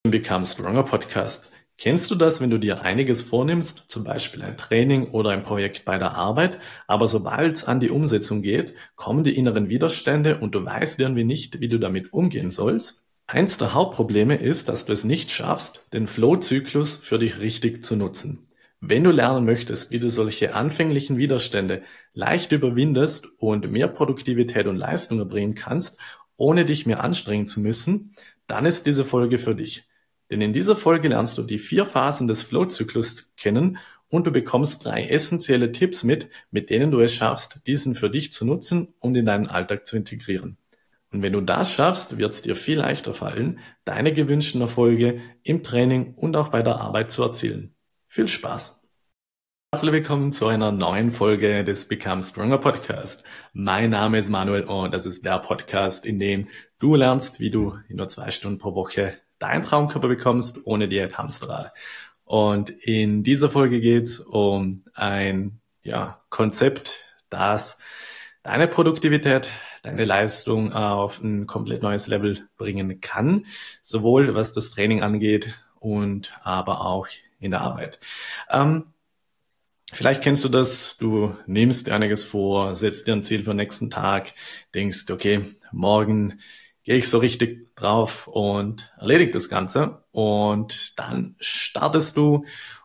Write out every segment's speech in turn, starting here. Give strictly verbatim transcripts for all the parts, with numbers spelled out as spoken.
Become Stronger Podcast. Kennst du das, wenn du dir einiges vornimmst, zum Beispiel ein Training oder ein Projekt bei der Arbeit, aber sobald es an die Umsetzung geht, kommen die inneren Widerstände und du weißt irgendwie nicht, wie du damit umgehen sollst? Eins der Hauptprobleme ist, dass du es nicht schaffst, den Flow-Zyklus für dich richtig zu nutzen. Wenn du lernen möchtest, wie du solche anfänglichen Widerstände leicht überwindest und mehr Produktivität und Leistung erbringen kannst, ohne dich mehr anstrengen zu müssen, dann ist diese Folge für dich. Denn in dieser Folge lernst du die vier Phasen des Flow-Zyklus kennen und du bekommst drei essentielle Tipps mit, mit denen du es schaffst, diesen für dich zu nutzen und in deinen Alltag zu integrieren. Und wenn du das schaffst, wird es dir viel leichter fallen, deine gewünschten Erfolge im Training und auch bei der Arbeit zu erzielen. Viel Spaß! Herzlich willkommen zu einer neuen Folge des Become Stronger Podcast. Mein Name ist Manuel und das ist der Podcast, in dem du lernst, wie du in nur zwei Stunden pro Woche deinen Traumkörper bekommst, ohne Diät, Hamsterrad. Und in dieser Folge geht es um ein ja, Konzept, das deine Produktivität, deine Leistung auf ein komplett neues Level bringen kann, sowohl was das Training angeht und aber auch in der Arbeit. Ähm, Vielleicht kennst du das, du nimmst dir einiges vor, setzt dir ein Ziel für den nächsten Tag, denkst, okay, morgen gehe ich so richtig drauf und erledige das Ganze. Und dann startest du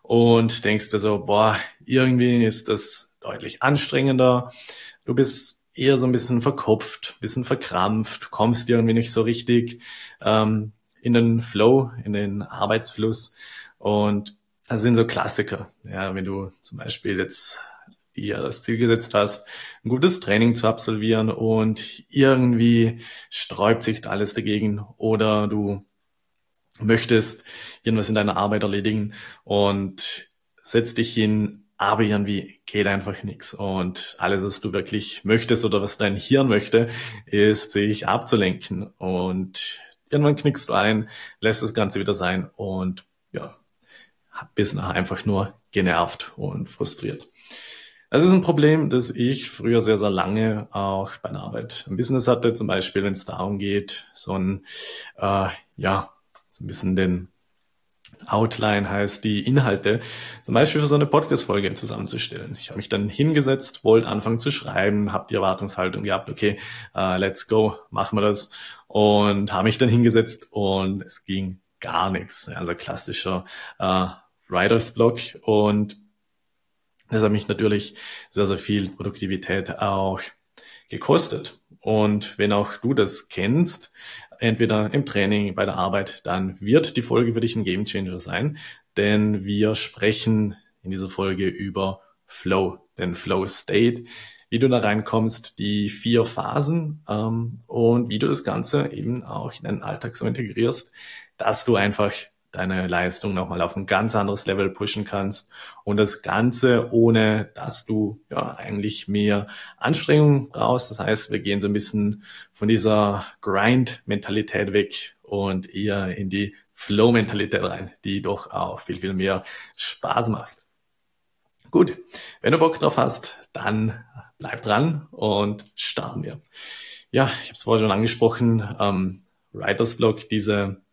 und denkst dir so, boah, irgendwie ist das deutlich anstrengender. Du bist eher so ein bisschen verkopft, ein bisschen verkrampft, kommst irgendwie nicht so richtig ähm, in den Flow, in den Arbeitsfluss. Und das sind so Klassiker. Ja, wenn du zum Beispiel jetzt dir das Ziel gesetzt hast, ein gutes Training zu absolvieren und irgendwie sträubt sich alles dagegen oder du möchtest irgendwas in deiner Arbeit erledigen und setzt dich hin, aber irgendwie geht einfach nichts. Und alles, was du wirklich möchtest oder was dein Hirn möchte, ist, sich abzulenken. Und irgendwann knickst du ein, lässt das Ganze wieder sein und ja, bist nachher einfach nur genervt und frustriert. Das ist ein Problem, das ich früher sehr, sehr lange auch bei der Arbeit im Business hatte. Zum Beispiel, wenn es darum geht, so ein, äh, ja, so ein bisschen den Outline heißt, die Inhalte, zum Beispiel für so eine Podcast-Folge zusammenzustellen. Ich habe mich dann hingesetzt, wollte anfangen zu schreiben, habe die Erwartungshaltung gehabt, okay, uh, let's go, machen wir das. Und habe mich dann hingesetzt und es ging gar nichts. Also klassischer äh, Writers Block. Und das hat mich natürlich sehr, sehr viel Produktivität auch gekostet. Und wenn auch du das kennst, entweder im Training, bei der Arbeit, dann wird die Folge für dich ein Gamechanger sein, denn wir sprechen in dieser Folge über Flow, den Flow State, wie du da reinkommst, die vier Phasen ähm, und wie du das Ganze eben auch in deinen Alltag so integrierst, dass du einfach deine Leistung nochmal auf ein ganz anderes Level pushen kannst und das Ganze ohne, dass du ja eigentlich mehr Anstrengung brauchst. Das heißt, wir gehen so ein bisschen von dieser Grind-Mentalität weg und eher in die Flow-Mentalität rein, die doch auch viel, viel mehr Spaß macht. Gut, wenn du Bock drauf hast, dann bleib dran und starten wir. Ja, ich habe es vorher schon angesprochen, ähm, Writers Block, diese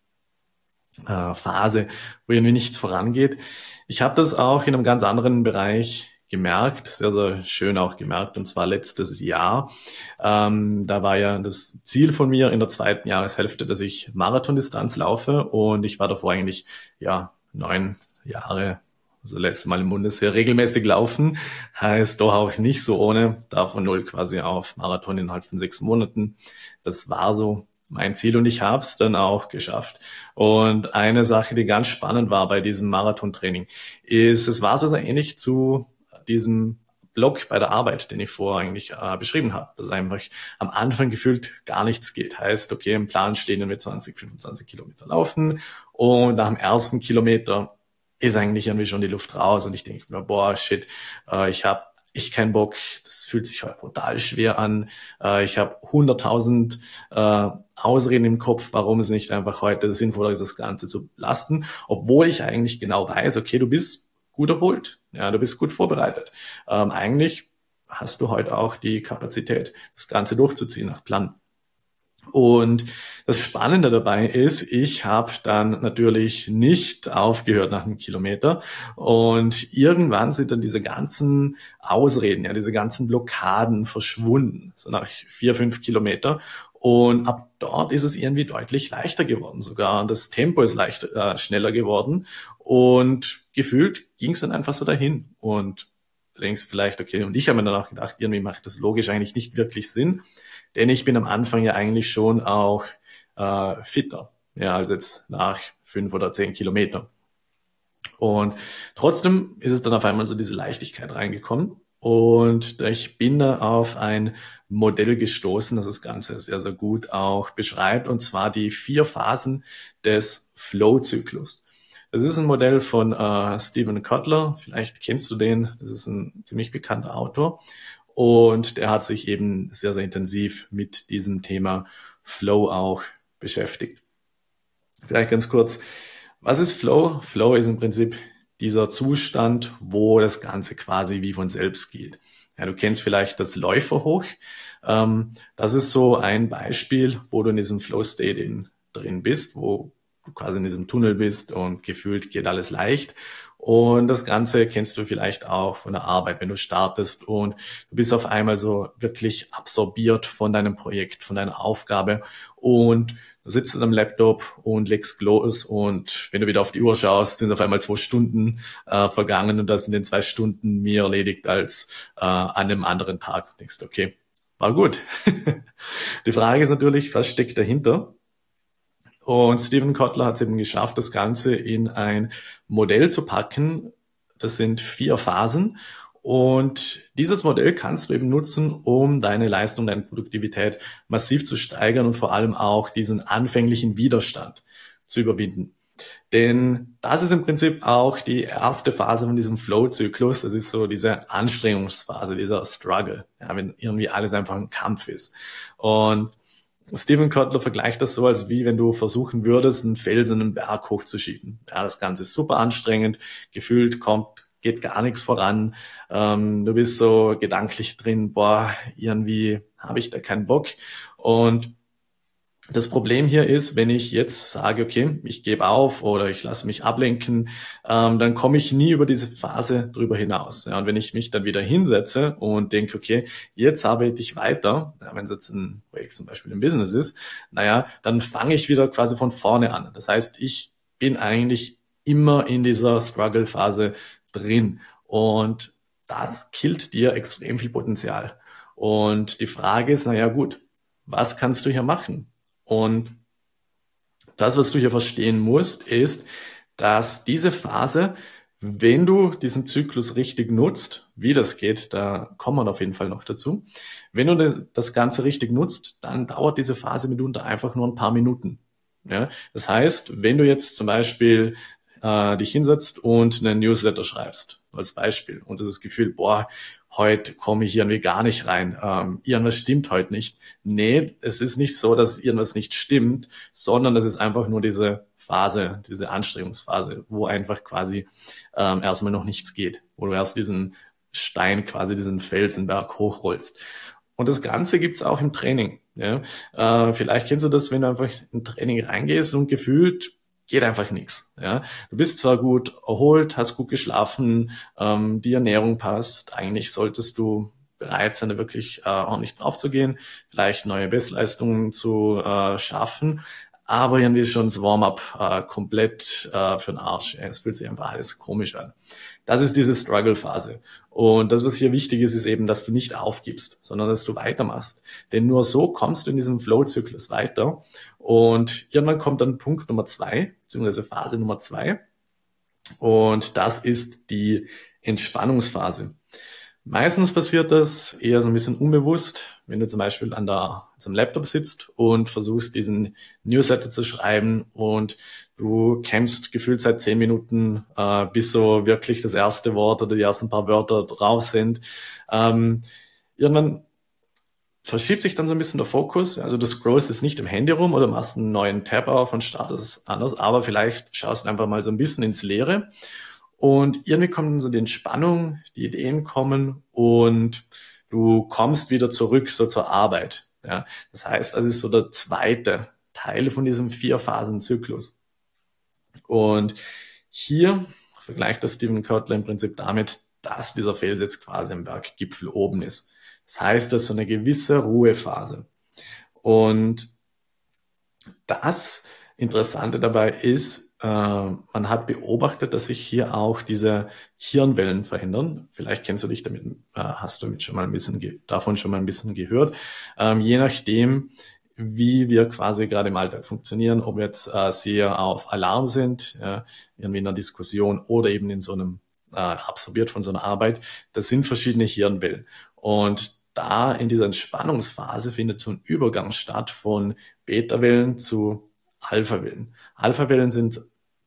äh, Phase, wo irgendwie nichts vorangeht. Ich habe das auch in einem ganz anderen Bereich gemerkt, sehr, sehr schön auch gemerkt, und zwar letztes Jahr. Ähm, da war ja das Ziel von mir in der zweiten Jahreshälfte, dass ich Marathondistanz laufe, und ich war davor eigentlich ja neun Jahre, also letztes Mal im Bundesheer, regelmäßig laufen. Heißt doch auch nicht so ohne, da von null quasi auf Marathon innerhalb von sechs Monaten. Das war so mein Ziel und ich habe es dann auch geschafft. Und eine Sache, die ganz spannend war bei diesem Marathontraining, ist, es war so sehr ähnlich zu diesem Block bei der Arbeit, den ich vorher eigentlich äh, beschrieben habe, dass einfach am Anfang gefühlt gar nichts geht. Heißt, okay, im Plan stehen wir zwanzig, fünfundzwanzig Kilometer laufen und nach dem ersten Kilometer ist eigentlich irgendwie schon die Luft raus und ich denke mir, boah, shit, äh, ich habe ich keinen Bock, das fühlt sich halt brutal schwer an. Äh, ich habe hunderttausend äh, Ausreden im Kopf, warum es nicht einfach heute sinnvoller ist, das Ganze zu lassen, obwohl ich eigentlich genau weiß, okay, du bist gut erholt, ja, du bist gut vorbereitet. Ähm, eigentlich hast du heute auch die Kapazität, das Ganze durchzuziehen nach Plan. Und das Spannende dabei ist, ich habe dann natürlich nicht aufgehört nach einem Kilometer und irgendwann sind dann diese ganzen Ausreden, ja, diese ganzen Blockaden verschwunden, so nach vier, fünf Kilometer. Und ab dort ist es irgendwie deutlich leichter geworden sogar. Und das Tempo ist leicht, äh, schneller geworden und gefühlt ging es dann einfach so dahin. Und du denkst vielleicht, okay, und ich habe mir dann auch gedacht, irgendwie macht das logisch eigentlich nicht wirklich Sinn. Denn ich bin am Anfang ja eigentlich schon auch äh, fitter, ja, als jetzt nach fünf oder zehn Kilometern. Und trotzdem ist es dann auf einmal so diese Leichtigkeit reingekommen. Und ich bin da auf ein Modell gestoßen, das das Ganze sehr, sehr gut auch beschreibt, und zwar die vier Phasen des Flow-Zyklus. Das ist ein Modell von äh, Steven Kotler, vielleicht kennst du den, das ist ein ziemlich bekannter Autor. Und der hat sich eben sehr, sehr intensiv mit diesem Thema Flow auch beschäftigt. Vielleicht ganz kurz, was ist Flow? Flow ist im Prinzip dieser Zustand, wo das Ganze quasi wie von selbst geht. Ja, du kennst vielleicht das Läuferhoch. Ähm, das ist so ein Beispiel, wo du in diesem Flow-State drin bist, wo du quasi in diesem Tunnel bist und gefühlt geht alles leicht. Und das Ganze kennst du vielleicht auch von der Arbeit, wenn du startest und du bist auf einmal so wirklich absorbiert von deinem Projekt, von deiner Aufgabe und du sitzt an einem Laptop und legst los und wenn du wieder auf die Uhr schaust, sind auf einmal zwei Stunden äh, vergangen und das in den zwei Stunden mehr erledigt als äh, an einem anderen Tag. Du denkst, okay, war gut. Die Frage ist natürlich, was steckt dahinter? Und Steven Kotler hat es eben geschafft, das Ganze in ein Modell zu packen. Das sind vier Phasen. Und dieses Modell kannst du eben nutzen, um deine Leistung, deine Produktivität massiv zu steigern und vor allem auch diesen anfänglichen Widerstand zu überwinden. Denn das ist im Prinzip auch die erste Phase von diesem Flow-Zyklus. Das ist so diese Anstrengungsphase, dieser Struggle, ja, wenn irgendwie alles einfach ein Kampf ist. Und Steven Kotler vergleicht das so, als wie wenn du versuchen würdest, einen Felsen einen Berg hochzuschieben. Ja, das Ganze ist super anstrengend, gefühlt kommt, geht gar nichts voran. Ähm, du bist so gedanklich drin, boah, irgendwie habe ich da keinen Bock. Und das Problem hier ist, wenn ich jetzt sage, okay, ich gebe auf oder ich lasse mich ablenken, ähm, dann komme ich nie über diese Phase drüber hinaus. Ja, und wenn ich mich dann wieder hinsetze und denke, okay, jetzt arbeite ich weiter, ja, wenn es jetzt ein Projekt zum Beispiel im Business ist, naja, dann fange ich wieder quasi von vorne an. Das heißt, ich bin eigentlich immer in dieser Struggle-Phase drin und das killt dir extrem viel Potenzial. Und die Frage ist, naja, gut, was kannst du hier machen? Und das, was du hier verstehen musst, ist, dass diese Phase, wenn du diesen Zyklus richtig nutzt, wie das geht, da kommen wir auf jeden Fall noch dazu. Wenn du das, das Ganze richtig nutzt, dann dauert diese Phase mitunter einfach nur ein paar Minuten. Ja? Das heißt, wenn du jetzt zum Beispiel äh, dich hinsetzt und einen Newsletter schreibst, als Beispiel, und das Gefühl, boah, heute komme ich irgendwie gar nicht rein, ähm, irgendwas stimmt heute nicht. Nee, es ist nicht so, dass irgendwas nicht stimmt, sondern es ist einfach nur diese Phase, diese Anstrengungsphase, wo einfach quasi ähm, erstmal noch nichts geht, wo du erst diesen Stein, quasi diesen Felsenberg hochrollst. Und das Ganze gibt's auch im Training. Ja? Äh, vielleicht kennst du das, wenn du einfach in Training reingehst und gefühlt geht einfach nichts. Ja? Du bist zwar gut erholt, hast gut geschlafen, ähm, die Ernährung passt, eigentlich solltest du bereit sein, da wirklich äh, ordentlich drauf zu gehen, vielleicht neue Bestleistungen zu äh, schaffen, aber irgendwie ist schon das Warm-up äh, komplett äh, für den Arsch. Ja? Es fühlt sich einfach alles komisch an. Das ist diese Struggle-Phase. Und das, was hier wichtig ist, ist eben, dass du nicht aufgibst, sondern dass du weitermachst. Denn nur so kommst du in diesem Flow-Zyklus weiter. Und irgendwann kommt dann Punkt Nummer zwei, beziehungsweise Phase Nummer zwei. Und das ist die Entspannungsphase. Meistens passiert das eher so ein bisschen unbewusst, wenn du zum Beispiel an der, am Laptop sitzt und versuchst, diesen Newsletter zu schreiben und du kämpfst gefühlt seit zehn Minuten, äh, bis so wirklich das erste Wort oder die ersten paar Wörter drauf sind. Ähm, irgendwann verschiebt sich dann so ein bisschen der Fokus. Also du scrollst jetzt nicht im Handy rum oder machst einen neuen Tab auf und startest anders, aber vielleicht schaust du einfach mal so ein bisschen ins Leere. Und irgendwie kommt dann so die Entspannung, die Ideen kommen und du kommst wieder zurück so zur Arbeit. Ja, das heißt, das ist so der zweite Teil von diesem Vier-Phasen-Zyklus. Und hier vergleicht das Stephen Kotler im Prinzip damit, dass dieser Fels jetzt quasi am Berggipfel oben ist. Das heißt, das ist so eine gewisse Ruhephase. Und das Interessante dabei ist, äh, man hat beobachtet, dass sich hier auch diese Hirnwellen verändern. Vielleicht kennst du dich damit, äh, hast du damit schon mal ein bisschen ge- davon schon mal ein bisschen gehört. Ähm, je nachdem, wie wir quasi gerade im Alltag funktionieren, ob wir jetzt äh, sehr auf Alarm sind, äh, irgendwie in einer Diskussion oder eben in so einem äh, absorbiert von so einer Arbeit, das sind verschiedene Hirnwellen. Und da in dieser Entspannungsphase findet so ein Übergang statt von Beta-Wellen zu Alpha-Wellen. Alpha-Wellen sind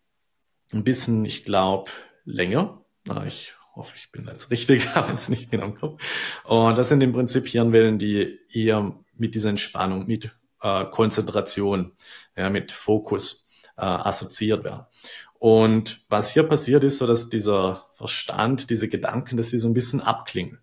ein bisschen, ich glaube, länger. Na, ich hoffe, ich bin da jetzt richtig, aber jetzt nicht genau im Kopf. Und das sind im Prinzip Hirnwellen, die eher mit dieser Entspannung, mit äh, Konzentration, ja, mit Fokus äh, assoziiert werden. Und was hier passiert ist, so dass dieser Verstand, diese Gedanken, dass die so ein bisschen abklingen.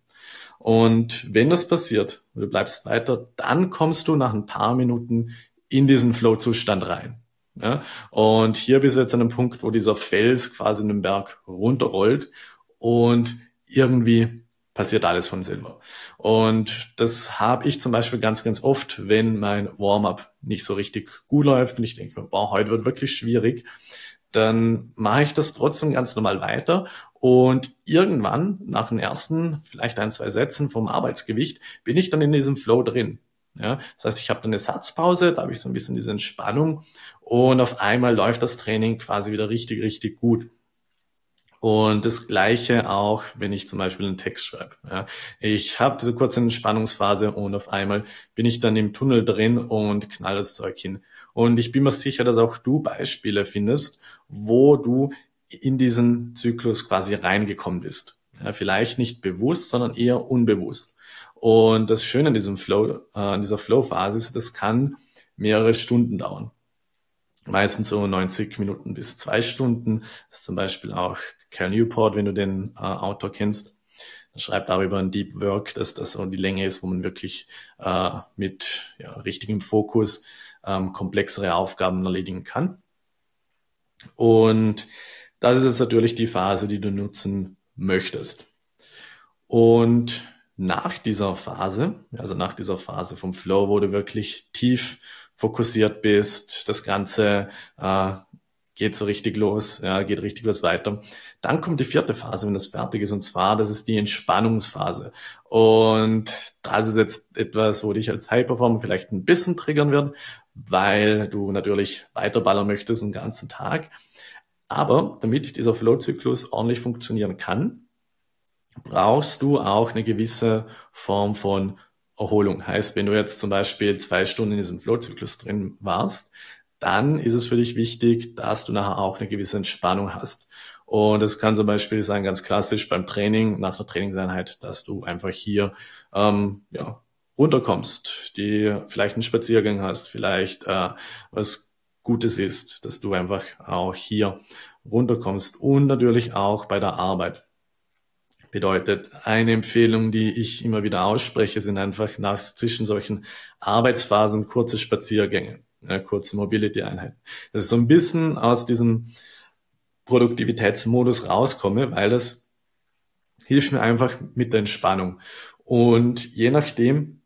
Und wenn das passiert, du bleibst weiter, dann kommst du nach ein paar Minuten in diesen Flow-Zustand rein. Ja? Und hier bist du jetzt an einem Punkt, wo dieser Fels quasi in den Berg runterrollt und irgendwie passiert alles von selber. Und das habe ich zum Beispiel ganz, ganz oft, wenn mein Warm-up nicht so richtig gut läuft und ich denke, boah, heute wird wirklich schwierig, dann mache ich das trotzdem ganz normal weiter und irgendwann nach den ersten vielleicht ein, zwei Sätzen vom Arbeitsgewicht bin ich dann in diesem Flow drin. Ja, das heißt, ich habe dann eine Satzpause, da habe ich so ein bisschen diese Entspannung und auf einmal läuft das Training quasi wieder richtig, richtig gut. Und das Gleiche auch, wenn ich zum Beispiel einen Text schreibe. Ja. Ich habe diese kurze Entspannungsphase und auf einmal bin ich dann im Tunnel drin und knall das Zeug hin. Und ich bin mir sicher, dass auch du Beispiele findest, wo du in diesen Zyklus quasi reingekommen bist. Ja, vielleicht nicht bewusst, sondern eher unbewusst. Und das Schöne an diesem Flow, äh, an dieser Flow-Phase ist, das kann mehrere Stunden dauern. Meistens so neunzig Minuten bis zwei Stunden. Das ist zum Beispiel auch Cal Newport, wenn du den äh, Autor kennst. Er schreibt darüber ein Deep Work, dass das so die Länge ist, wo man wirklich äh, mit ja, richtigem Fokus ähm, komplexere Aufgaben erledigen kann. Und das ist jetzt natürlich die Phase, die du nutzen möchtest. Und nach dieser Phase, also nach dieser Phase vom Flow, wo du wirklich tief fokussiert bist, das Ganze äh, geht so richtig los, ja, geht richtig was weiter. Dann kommt die vierte Phase, wenn das fertig ist, und zwar, das ist die Entspannungsphase. Und das ist jetzt etwas, wo dich als High-Performer vielleicht ein bisschen triggern wird, weil du natürlich weiterballern möchtest den ganzen Tag. Aber damit dieser Flow-Zyklus ordentlich funktionieren kann, brauchst du auch eine gewisse Form von Erholung. Heißt, wenn du jetzt zum Beispiel zwei Stunden in diesem Flow-Zyklus drin warst, dann ist es für dich wichtig, dass du nachher auch eine gewisse Entspannung hast. Und das kann zum Beispiel sein, ganz klassisch beim Training, nach der Trainingseinheit, dass du einfach hier ähm, ja, runterkommst, die vielleicht einen Spaziergang hast, vielleicht äh, was Gutes ist, dass du einfach auch hier runterkommst und natürlich auch bei der Arbeit. Bedeutet, eine Empfehlung, die ich immer wieder ausspreche, sind einfach nach zwischen solchen Arbeitsphasen kurze Spaziergänge, ja, kurze Mobility-Einheiten. Dass ich so ein bisschen aus diesem Produktivitätsmodus rauskomme, weil das hilft mir einfach mit der Entspannung. Und je nachdem,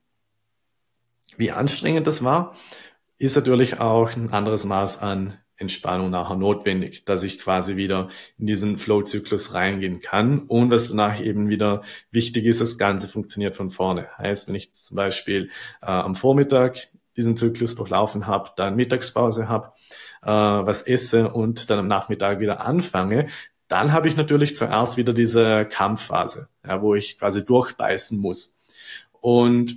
wie anstrengend das war, ist natürlich auch ein anderes Maß an Entspannung nachher notwendig, dass ich quasi wieder in diesen Flow-Zyklus reingehen kann und was danach eben wieder wichtig ist, das Ganze funktioniert von vorne. Heißt, wenn ich zum Beispiel äh, am Vormittag diesen Zyklus durchlaufen habe, dann Mittagspause habe, äh, was esse und dann am Nachmittag wieder anfange, dann habe ich natürlich zuerst wieder diese Kampfphase, ja, wo ich quasi durchbeißen muss. Und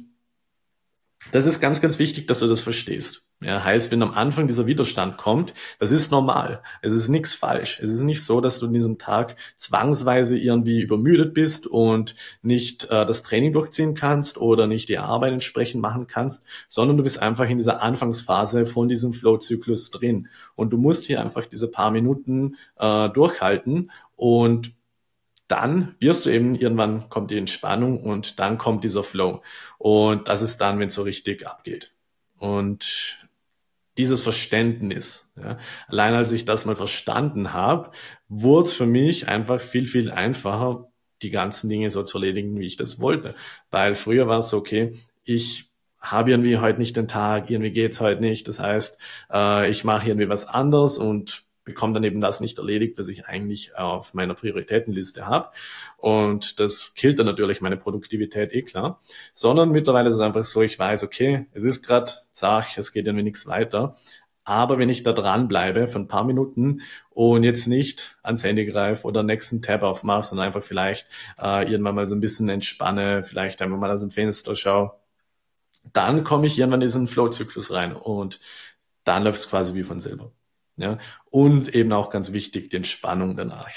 das ist ganz, ganz wichtig, dass du das verstehst. Ja, heißt, wenn am Anfang dieser Widerstand kommt, das ist normal. Es ist nichts falsch. Es ist nicht so, dass du in diesem Tag zwangsweise irgendwie übermüdet bist und nicht äh, das Training durchziehen kannst oder nicht die Arbeit entsprechend machen kannst, sondern du bist einfach in dieser Anfangsphase von diesem Flow-Zyklus drin. Und du musst hier einfach diese paar Minuten äh, durchhalten und dann wirst du eben, irgendwann kommt die Entspannung und dann kommt dieser Flow. Und das ist dann, wenn es so richtig abgeht. Und dieses Verständnis, ja, allein als ich das mal verstanden habe, wurde es für mich einfach viel, viel einfacher, die ganzen Dinge so zu erledigen, wie ich das wollte. Weil früher war es so, okay, ich habe irgendwie heute nicht den Tag, irgendwie geht's heute nicht. Das heißt, äh, ich mache irgendwie was anderes und bekomme dann eben das nicht erledigt, was ich eigentlich auf meiner Prioritätenliste habe. Und das killt dann natürlich meine Produktivität, eh klar. Sondern mittlerweile ist es einfach so, ich weiß, okay, es ist gerade zach, es geht irgendwie nichts weiter. Aber wenn ich da dranbleibe für ein paar Minuten und jetzt nicht ans Handy greife oder den nächsten Tab aufmache, sondern einfach vielleicht äh, irgendwann mal so ein bisschen entspanne, vielleicht einfach mal aus dem Fenster schaue, dann komme ich irgendwann in diesen Flow-Zyklus rein und dann läuft es quasi wie von selber. Ja? Und eben auch ganz wichtig, die Entspannung danach.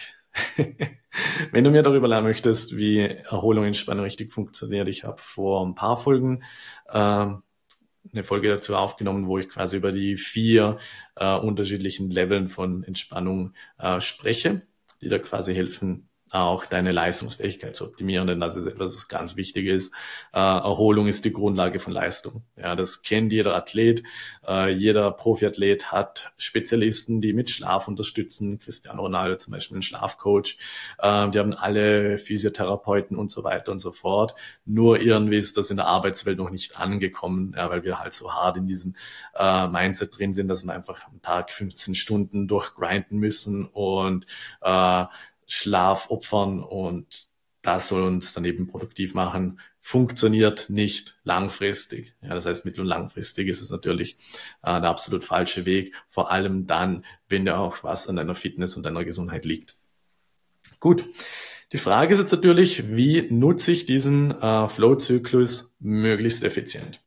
Wenn du mehr darüber lernen möchtest, wie Erholung und Entspannung richtig funktioniert, ich habe vor ein paar Folgen ähm, eine Folge dazu aufgenommen, wo ich quasi über die vier äh, unterschiedlichen Leveln von Entspannung äh, spreche, die da quasi helfen, auch deine Leistungsfähigkeit zu optimieren, denn das ist etwas, was ganz wichtig ist. Äh, Erholung ist die Grundlage von Leistung. Ja, das kennt jeder Athlet. Äh, jeder Profiathlet hat Spezialisten, die mit Schlaf unterstützen. Cristiano Ronaldo zum Beispiel ein Schlafcoach. Äh, die haben alle Physiotherapeuten und so weiter und so fort. Nur irgendwie ist das in der Arbeitswelt noch nicht angekommen, ja, weil wir halt so hart in diesem äh, Mindset drin sind, dass wir einfach am Tag fünfzehn Stunden durchgrinden müssen und äh, Schlaf opfern und das soll uns dann eben produktiv machen, funktioniert nicht langfristig. Ja, das heißt, mittel- und langfristig ist es natürlich äh, der absolut falsche Weg, vor allem dann, wenn ja auch was an deiner Fitness und deiner Gesundheit liegt. Gut, die Frage ist jetzt natürlich, wie nutze ich diesen äh, Flow-Zyklus möglichst effizient?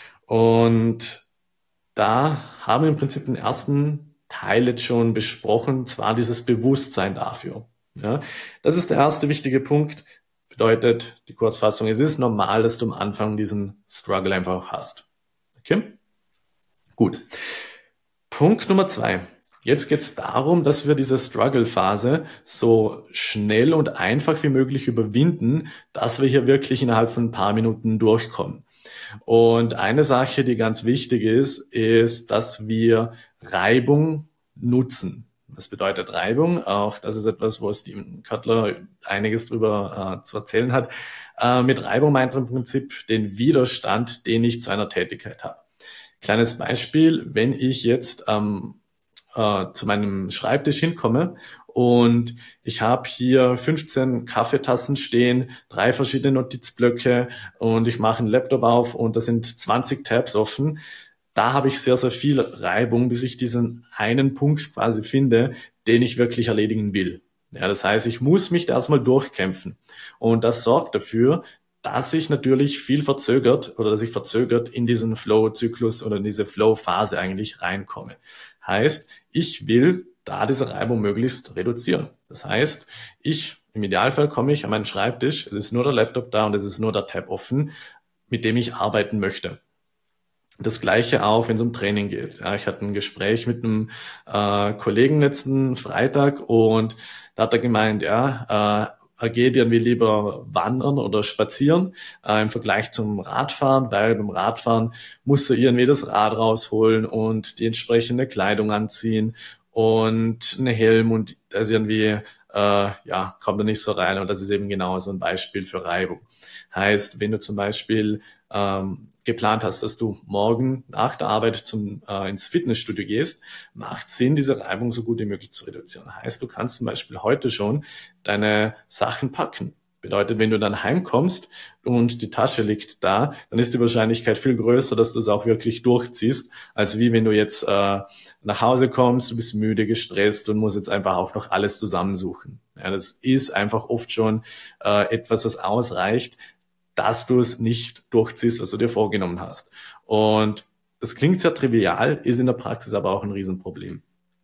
Und da haben wir im Prinzip den ersten Teil jetzt schon besprochen, zwar dieses Bewusstsein dafür. Ja, das ist der erste wichtige Punkt. Bedeutet, die Kurzfassung, es ist normal, dass du am Anfang diesen Struggle einfach hast. Okay? Gut. Punkt Nummer zwei. Jetzt geht es darum, dass wir diese Struggle-Phase so schnell und einfach wie möglich überwinden, dass wir hier wirklich innerhalb von ein paar Minuten durchkommen. Und eine Sache, die ganz wichtig ist, ist, dass wir Reibung nutzen. Was bedeutet Reibung? Auch das ist etwas, wo Steven Kotler einiges drüber äh, zu erzählen hat. Äh, mit Reibung meint er im Prinzip den Widerstand, den ich zu einer Tätigkeit habe. Kleines Beispiel, wenn ich jetzt ähm, äh, zu meinem Schreibtisch hinkomme und ich habe hier fünfzehn Kaffeetassen stehen, drei verschiedene Notizblöcke und ich mache einen Laptop auf und da sind zwanzig Tabs offen. Da habe ich sehr, sehr viel Reibung, bis ich diesen einen Punkt quasi finde, den ich wirklich erledigen will. Ja, das heißt, ich muss mich da erstmal durchkämpfen. Und das sorgt dafür, dass ich natürlich viel verzögert oder dass ich verzögert in diesen Flow-Zyklus oder in diese Flow-Phase eigentlich reinkomme. Heißt, ich will da diese Reibung möglichst reduzieren. Das heißt, ich, im Idealfall komme ich an meinen Schreibtisch, es ist nur der Laptop da und es ist nur der Tab offen, mit dem ich arbeiten möchte. Das Gleiche auch, wenn es um Training geht. Ja, ich hatte ein Gespräch mit einem äh, Kollegen letzten Freitag und da hat er gemeint, ja, äh, er geht irgendwie lieber wandern oder spazieren äh, im Vergleich zum Radfahren, weil beim Radfahren muss er irgendwie das Rad rausholen und die entsprechende Kleidung anziehen und einen Helm und das irgendwie, äh, ja, kommt er nicht so rein und das ist eben genau so ein Beispiel für Reibung. Heißt, wenn du zum Beispiel ähm, geplant hast, dass du morgen nach der Arbeit zum, äh, ins Fitnessstudio gehst, macht Sinn, diese Reibung so gut wie möglich zu reduzieren. Heißt, du kannst zum Beispiel heute schon deine Sachen packen. Bedeutet, wenn du dann heimkommst und die Tasche liegt da, dann ist die Wahrscheinlichkeit viel größer, dass du es auch wirklich durchziehst, als wie wenn du jetzt äh, nach Hause kommst, du bist müde, gestresst und musst jetzt einfach auch noch alles zusammensuchen. Ja, das ist einfach oft schon äh, etwas, das ausreicht, dass du es nicht durchziehst, was du dir vorgenommen hast. Und das klingt sehr trivial, ist in der Praxis aber auch ein Riesenproblem.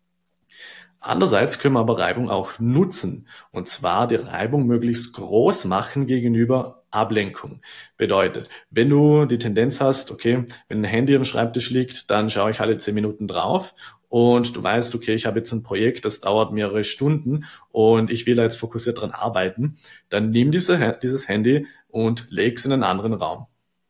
Andererseits können wir aber Reibung auch nutzen. Und zwar die Reibung möglichst groß machen gegenüber Ablenkung. Bedeutet, wenn du die Tendenz hast, okay, wenn ein Handy am Schreibtisch liegt, dann schaue ich alle zehn Minuten drauf und du weißt, okay, ich habe jetzt ein Projekt, das dauert mehrere Stunden und ich will da jetzt fokussiert dran arbeiten, dann nimm diese, dieses Handy und leg es in einen anderen Raum.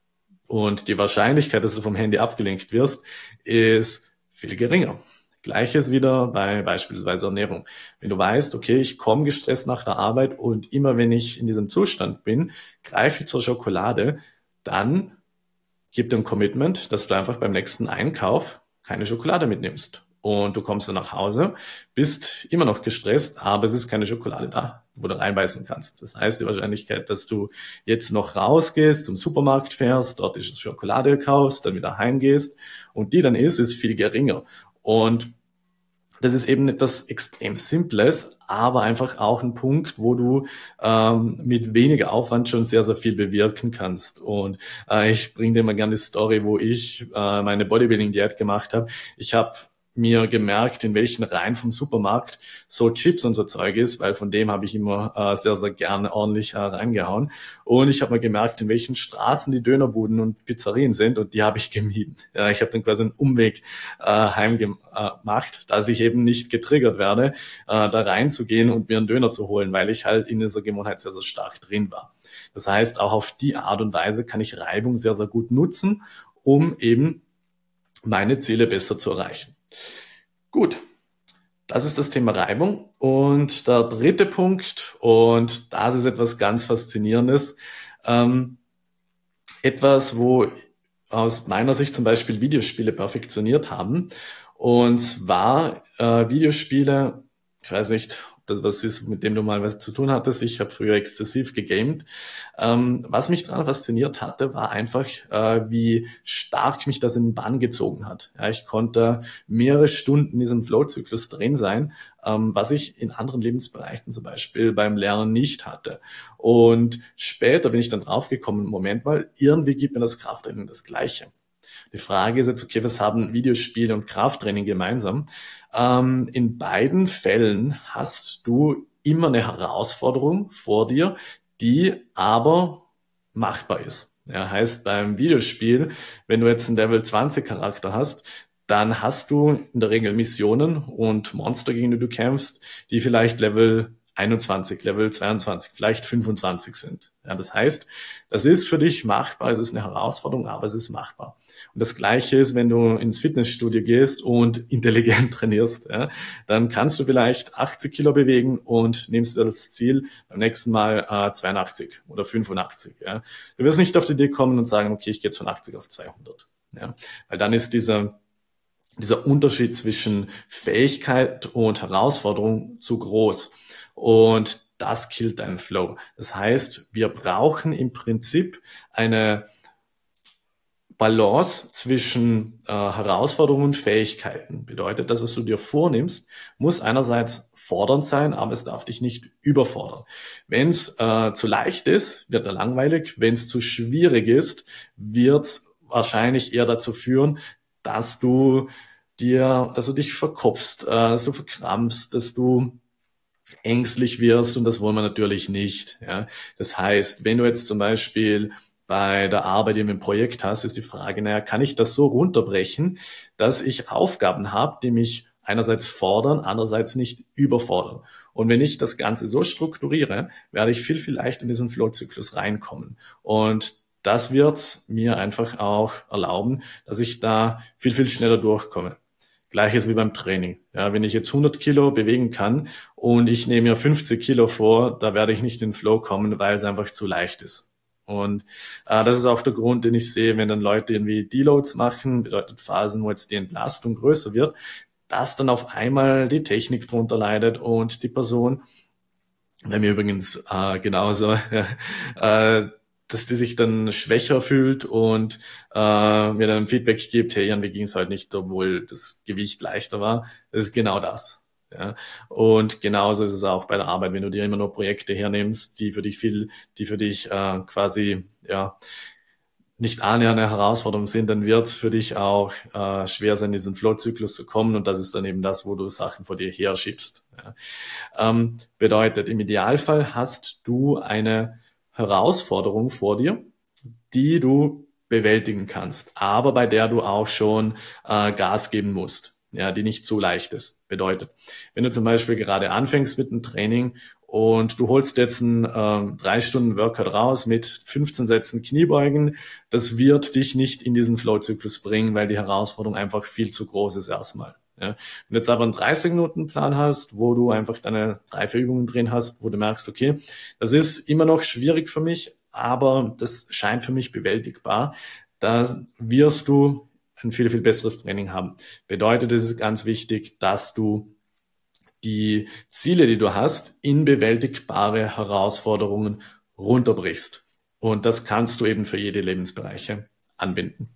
Und die Wahrscheinlichkeit, dass du vom Handy abgelenkt wirst, ist viel geringer. Gleiches wieder bei beispielsweise Ernährung. Wenn du weißt, okay, ich komme gestresst nach der Arbeit und immer wenn ich in diesem Zustand bin, greife ich zur Schokolade, dann gib dir ein Commitment, dass du einfach beim nächsten Einkauf keine Schokolade mitnimmst. Und du kommst dann nach Hause, bist immer noch gestresst, aber es ist keine Schokolade da, wo du reinbeißen kannst. Das heißt, die Wahrscheinlichkeit, dass du jetzt noch rausgehst, zum Supermarkt fährst, dort die Schokolade kaufst, dann wieder heimgehst und die dann isst, ist viel geringer. Und das ist eben etwas extrem Simples, aber einfach auch ein Punkt, wo du ähm, mit weniger Aufwand schon sehr, sehr viel bewirken kannst. Und äh, ich bringe dir mal gerne die Story, wo ich äh, meine Bodybuilding-Diät gemacht habe. Ich habe mir gemerkt, in welchen Reihen vom Supermarkt so Chips und so Zeug ist, weil von dem habe ich immer äh, sehr, sehr gerne ordentlich äh, reingehauen. Und ich habe mir gemerkt, in welchen Straßen die Dönerbuden und Pizzerien sind und die habe ich gemieden. Ja, ich habe dann quasi einen Umweg äh, heimgemacht, dass ich eben nicht getriggert werde, äh, da reinzugehen und mir einen Döner zu holen, weil ich halt in dieser Gewohnheit sehr, sehr stark drin war. Das heißt, auch auf die Art und Weise kann ich Reibung sehr, sehr gut nutzen, um eben meine Ziele besser zu erreichen. Gut, das ist das Thema Reibung. Und der dritte Punkt, und das ist etwas ganz Faszinierendes, ähm, etwas, wo aus meiner Sicht zum Beispiel Videospiele perfektioniert haben. Und zwar äh, Videospiele, ich weiß nicht, ob das was ist, mit dem du mal was zu tun hattest. Ich habe früher exzessiv gegamed. Ähm, was mich daran fasziniert hatte, war einfach, äh, wie stark mich das in den Bann gezogen hat. Ja, ich konnte mehrere Stunden in diesem Flow-Zyklus drin sein, ähm, was ich in anderen Lebensbereichen zum Beispiel beim Lernen nicht hatte. Und später bin ich dann draufgekommen, Moment mal, irgendwie gibt mir das Krafttraining das Gleiche. Die Frage ist jetzt, okay, was haben Videospiele und Krafttraining gemeinsam? Ähm, in beiden Fällen hast du immer eine Herausforderung vor dir, die aber machbar ist. Ja, heißt beim Videospiel, wenn du jetzt einen Level zwanzig Charakter hast, dann hast du in der Regel Missionen und Monster, gegen die du kämpfst, die vielleicht Level einundzwanzig, Level zweiundzwanzig, vielleicht fünfundzwanzig sind. Ja, das heißt, das ist für dich machbar, es ist eine Herausforderung, aber es ist machbar. Und das Gleiche ist, wenn du ins Fitnessstudio gehst und intelligent trainierst, ja, dann kannst du vielleicht achtzig Kilo bewegen und nimmst als Ziel beim nächsten Mal äh, zweiundachtzig oder fünfundachtzig. Ja. Du wirst nicht auf die Idee kommen und sagen, okay, ich gehe jetzt von achtzig auf zweihundert. Ja. Weil dann ist dieser dieser Unterschied zwischen Fähigkeit und Herausforderung zu groß. Und das killt deinen Flow. Das heißt, wir brauchen im Prinzip eine Balance zwischen äh, Herausforderungen und Fähigkeiten. Bedeutet, das, was du dir vornimmst, muss einerseits fordernd sein, aber es darf dich nicht überfordern. Wenn es äh, zu leicht ist, wird er langweilig. Wenn es zu schwierig ist, wird es wahrscheinlich eher dazu führen, dass du dir, dass du dich verkopfst, äh, dass du verkrampfst, dass du ängstlich wirst und das wollen wir natürlich nicht. Ja. Das heißt, wenn du jetzt zum Beispiel bei der Arbeit in einem Projekt hast, ist die Frage, naja, kann ich das so runterbrechen, dass ich Aufgaben habe, die mich einerseits fordern, andererseits nicht überfordern. Und wenn ich das Ganze so strukturiere, werde ich viel, viel leichter in diesen Flow-Zyklus reinkommen. Und das wird mir einfach auch erlauben, dass ich da viel, viel schneller durchkomme. Gleiches wie beim Training. Ja, wenn ich jetzt hundert Kilo bewegen kann und ich nehme mir fünfzig Kilo vor, da werde ich nicht in den Flow kommen, weil es einfach zu leicht ist. Und äh, das ist auch der Grund, den ich sehe, wenn dann Leute irgendwie Deloads machen, bedeutet Phasen, wo jetzt die Entlastung größer wird, dass dann auf einmal die Technik drunter leidet und die Person, bei mir übrigens äh, genauso, äh, dass die sich dann schwächer fühlt und äh, mir dann Feedback gibt, hey, irgendwie ging es halt nicht, obwohl das Gewicht leichter war. Das ist genau das. Ja. Und genauso ist es auch bei der Arbeit, wenn du dir immer nur Projekte hernimmst, die für dich viel, die für dich äh, quasi ja nicht annähernd eine Herausforderung sind, dann wird es für dich auch äh, schwer sein, in diesen Flow-Zyklus zu kommen und das ist dann eben das, wo du Sachen vor dir her schiebst. Ja. Ähm, bedeutet, im Idealfall hast du eine Herausforderung vor dir, die du bewältigen kannst, aber bei der du auch schon äh, Gas geben musst. ja, die nicht so leicht ist. Bedeutet, wenn du zum Beispiel gerade anfängst mit einem Training und du holst jetzt einen ähm, drei Stunden Workout raus mit fünfzehn Sätzen Kniebeugen, das wird dich nicht in diesen Flow-Zyklus bringen, weil die Herausforderung einfach viel zu groß ist erstmal. Ja. Wenn du jetzt aber einen dreißig Minuten Plan hast, wo du einfach deine drei, vier Übungen drin hast, wo du merkst, okay, das ist immer noch schwierig für mich, aber das scheint für mich bewältigbar, da wirst du ein viel, viel besseres Training haben. Bedeutet, es ist ganz wichtig, dass du die Ziele, die du hast, in bewältigbare Herausforderungen runterbrichst. Und das kannst du eben für jede Lebensbereiche anbinden.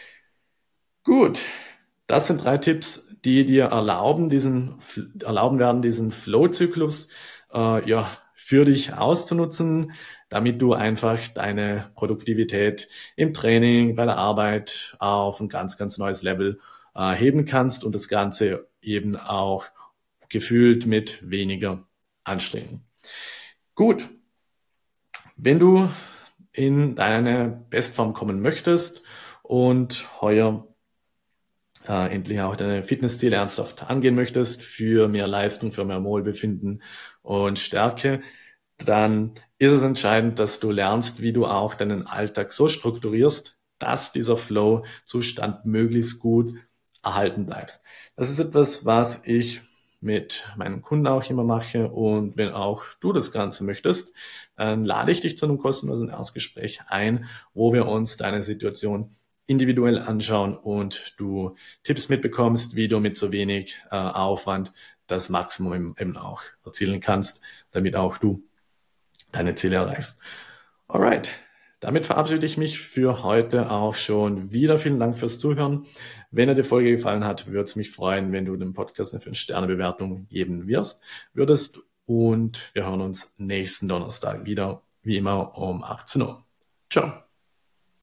Gut, das sind drei Tipps, die dir erlauben, diesen, erlauben werden, diesen Flow-Zyklus äh, ja, für dich auszunutzen, damit du einfach deine Produktivität im Training, bei der Arbeit auf ein ganz, ganz neues Level äh, heben kannst und das Ganze eben auch gefühlt mit weniger Anstrengung. Gut, wenn du in deine Bestform kommen möchtest und heuer äh, endlich auch deine Fitnessziele ernsthaft angehen möchtest für mehr Leistung, für mehr Wohlbefinden und Stärke, dann ist es entscheidend, dass du lernst, wie du auch deinen Alltag so strukturierst, dass dieser Flow-Zustand möglichst gut erhalten bleibt. Das ist etwas, was ich mit meinen Kunden auch immer mache, und wenn auch du das Ganze möchtest, dann lade ich dich zu einem kostenlosen Erstgespräch ein, wo wir uns deine Situation individuell anschauen und du Tipps mitbekommst, wie du mit so wenig äh, Aufwand das Maximum eben auch erzielen kannst, damit auch du deine Ziele erreichst. Alright, damit verabschiede ich mich für heute auch schon wieder. Vielen Dank fürs Zuhören. Wenn dir die Folge gefallen hat, würde es mich freuen, wenn du dem Podcast eine fünf Sterne Bewertung geben wirst, würdest. Und wir hören uns nächsten Donnerstag wieder, wie immer um achtzehn Uhr. Ciao.